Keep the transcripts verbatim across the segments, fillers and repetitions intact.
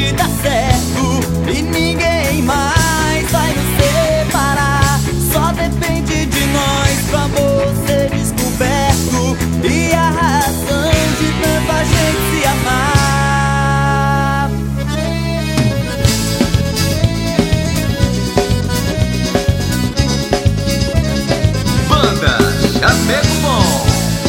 gente dá certo e ninguém mais vai nos separar. Só depende de nós pro amor ser descoberto e a razão de tanta gente se amar. Banda Chamego Bom.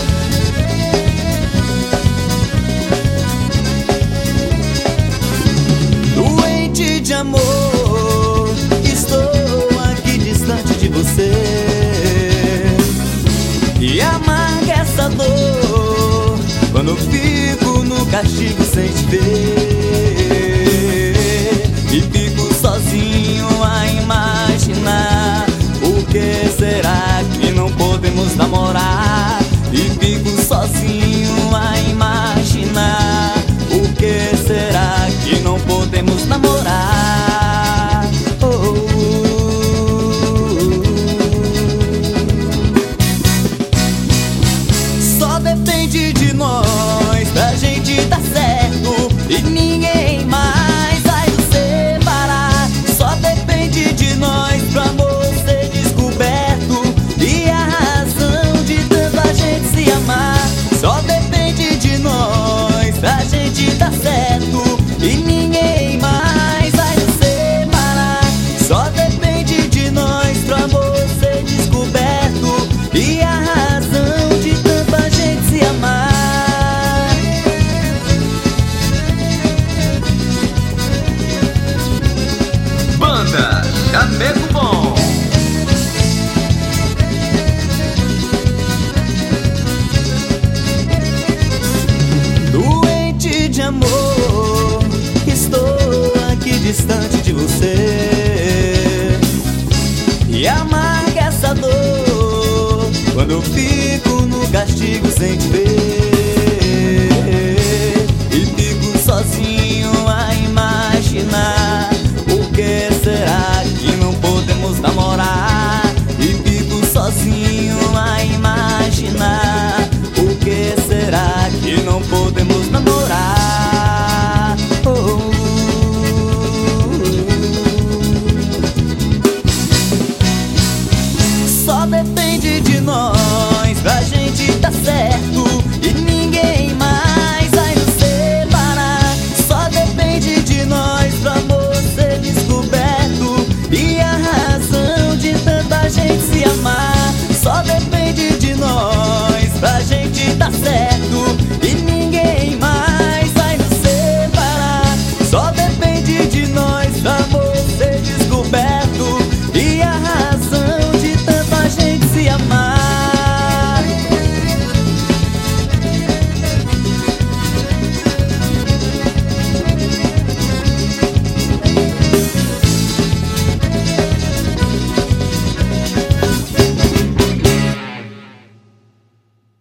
Doente de amor, estou aqui distante de você, e amarga essa dor quando eu fico no castigo sem te ver. E fico sozinho a imaginar o que será que não podemos namorar. E fico sozinho a imaginar o que será que não podemos namorar. Oh, oh, oh. Só depende de nós pra gente dar certo e ninguém mais vai nos separar. Só depende de nós pro amor ser descoberto e a razão de tanta gente se amar. Só depende de nós pra gente dar certo e ninguém mais vai nos separar. Só depende de nós pro amor ser descoberto e a razão de tanta gente se amar. Banda Chamego Bom. Doente de amor, estou aqui distante de você, e amarga essa dor quando eu fico no castigo sem te ver. E fico sozinho a imaginar o que será que não podemos namorar. E fico sozinho a imaginar o que será que não podemos namorar.